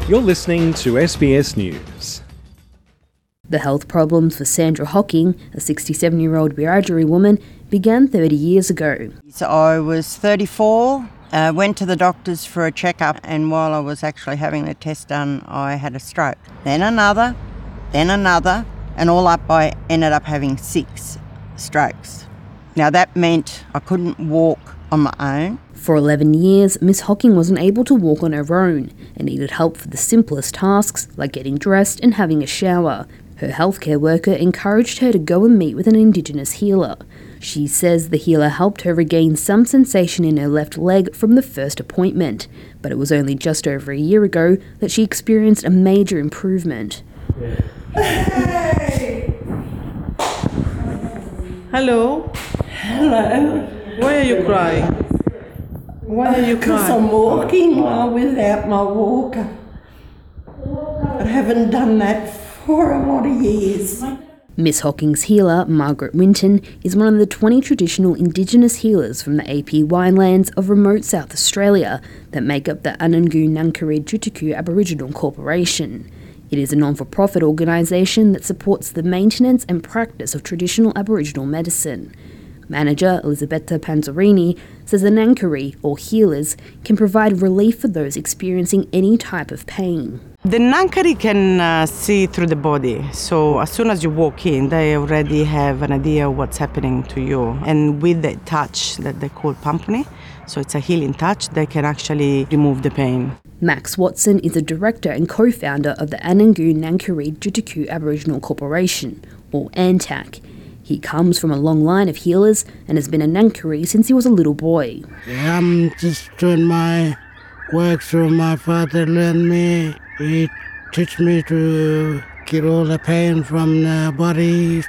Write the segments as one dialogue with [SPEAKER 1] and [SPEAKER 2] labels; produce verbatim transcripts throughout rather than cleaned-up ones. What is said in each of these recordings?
[SPEAKER 1] You're listening to S B S News.
[SPEAKER 2] The health problems for Sandra Hocking, a sixty-seven-year-old Wiradjuri woman, began thirty years ago.
[SPEAKER 3] So I was thirty-four, uh, went to the doctors for a checkup, and while I was actually having the test done, I had a stroke. Then another, then another, and all up I ended up having six strokes. Now that meant I couldn't walk on my own.
[SPEAKER 2] For eleven years, Miss Hocking wasn't able to walk on her own and needed help for the simplest tasks like getting dressed and having a shower. Her healthcare worker encouraged her to go and meet with an Indigenous healer. She says the healer helped her regain some sensation in her left leg from the first appointment, but it was only just over a year ago that she experienced a major improvement.
[SPEAKER 4] Hey! Hello?
[SPEAKER 5] Hello.
[SPEAKER 4] Why are you crying? Why are you
[SPEAKER 5] Because
[SPEAKER 4] crying?
[SPEAKER 5] I'm walking uh, without my walker. I haven't done that for a lot of years.
[SPEAKER 2] Miss Hocking's healer, Margaret Winton, is one of the twenty traditional Indigenous healers from the A P winelands of remote South Australia that make up the Anangu Nankari Jutuku Aboriginal Corporation. It is a non-for-profit organisation that supports the maintenance and practice of traditional Aboriginal medicine. Manager Elisabetta Panzarini says the Nankari, or healers, can provide relief for those experiencing any type of pain.
[SPEAKER 3] The Nankari can uh, see through the body, so as soon as you walk in, they already have an idea of what's happening to you. And with the touch that they call pampani, so it's a healing touch, they can actually remove the pain.
[SPEAKER 2] Max Watson is a director and co-founder of the Anangu Nankari Jutuku Aboriginal Corporation, or ANTAC. He comes from a long line of healers and has been a Nankari since he was a little boy.
[SPEAKER 6] I'm just doing my work through my father learned me. He teach me to get all the pain from the body.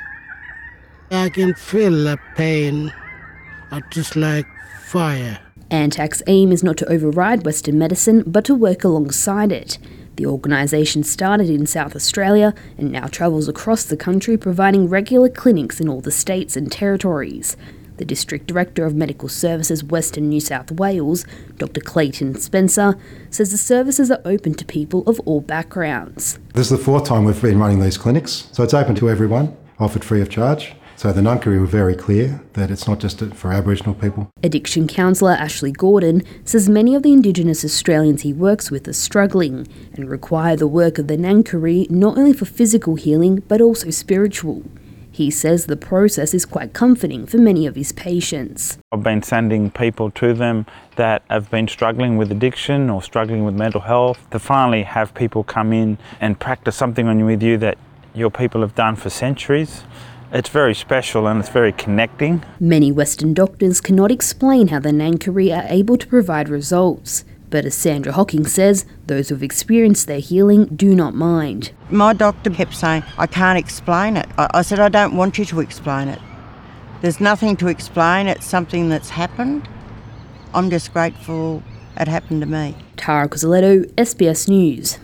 [SPEAKER 6] I can feel the pain. I just like fire.
[SPEAKER 2] ANTAC's aim is not to override Western medicine, but to work alongside it. The organisation started in South Australia and now travels across the country providing regular clinics in all the states and territories. The District Director of Medical Services Western New South Wales, Doctor Clayton Spencer, says the services are open to people of all backgrounds.
[SPEAKER 7] This is the fourth time we've been running these clinics, so it's open to everyone, offered free of charge. So the Nankari were very clear that it's not just for Aboriginal people.
[SPEAKER 2] Addiction counsellor Ashley Gordon says many of the Indigenous Australians he works with are struggling and require the work of the Nankari not only for physical healing but also spiritual. He says the process is quite comforting for many of his patients.
[SPEAKER 8] I've been sending people to them that have been struggling with addiction or struggling with mental health to finally have people come in and practice something on you with you that your people have done for centuries. It's very special and it's very connecting.
[SPEAKER 2] Many Western doctors cannot explain how the Nankari are able to provide results. But as Sandra Hocking says, those who have experienced their healing do not mind.
[SPEAKER 3] My doctor kept saying, I can't explain it. I, I said, I don't want you to explain it. There's nothing to explain. It's something that's happened. I'm just grateful it happened to me.
[SPEAKER 2] Tara Cozzaletto, S B S News.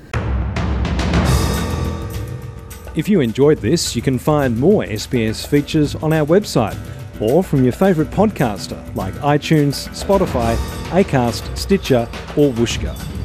[SPEAKER 1] If you enjoyed this, you can find more S B S features on our website or from your favourite podcaster like iTunes, Spotify, Acast, Stitcher or Whooshkaa.